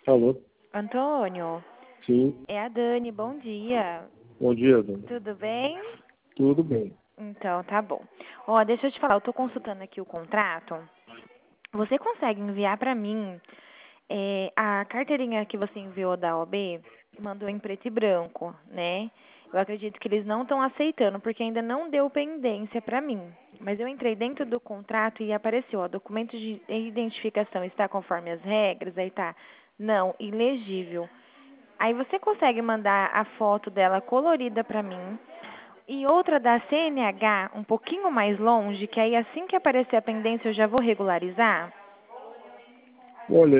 Alô? Antônio, Sim. é a Dani, bom dia. Bom dia, dona. Tudo bem? Tudo bem. Então, tá bom. Ó, deixa eu te falar, eu tô consultando aqui o contrato. Você consegue enviar pra mim a carteirinha que você enviou da OAB? Mandou em preto e branco, né? Eu acredito que eles não estão aceitando, porque ainda não deu pendência pra mim. Mas eu entrei dentro do contrato e apareceu, ó, documento de identificação está conforme as regras, aí tá, não, ilegível. Aí você consegue mandar a foto dela colorida pra mim e outra da CNH um pouquinho mais longe, que aí assim que aparecer a pendência eu já vou regularizar? Olha,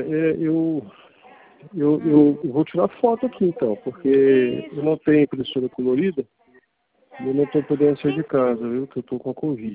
eu vou tirar foto aqui então, porque eu Isso. não tenho impressora colorida e eu não estou podendo sair de Sim. casa, viu? Que eu estou com a Covid.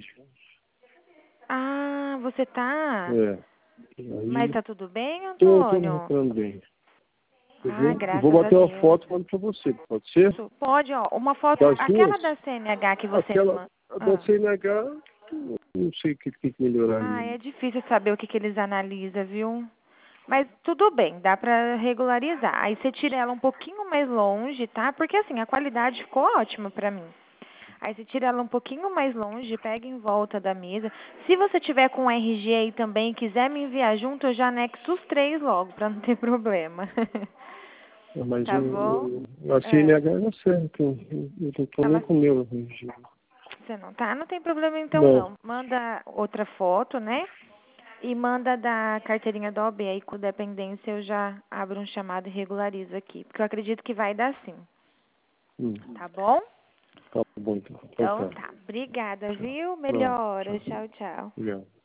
Ah, você tá? É. Mas Aí tá tudo bem, estou me Antônio? recuperando bem. Ah, Eu vou graças a bater uma Deus. foto e mando para você, pode ser? Pode, ó, uma foto, Das aquela duas? da CNH que você me Aquela manda. a da Ah. CNH, eu não sei o que tem que melhorar Ah, ali. é difícil saber o que que eles analisam, viu? Mas tudo bem, dá pra regularizar. Aí você tira ela um pouquinho mais longe, tá? Porque assim, a qualidade ficou ótima pra mim. Aí você tira ela um pouquinho mais longe, pega em volta da mesa. Se você tiver com RG aí também e quiser me enviar junto, eu já anexo os três logo, pra não ter problema. Mas Tá bom? a É. CNH não serve, eu não estou nem Ela, com o meu. você não tá? Não tem problema então Não. não. Manda outra foto, né? E manda da carteirinha da OAB. Aí com dependência eu já abro um chamado e regularizo aqui. Porque eu acredito que vai dar sim. Hum. Tá bom? Tá bom, então. Então Então tá. tá. Obrigada, Tchau. viu? Pronto. Melhoras. Tchau. Tchau, tchau. Obrigado.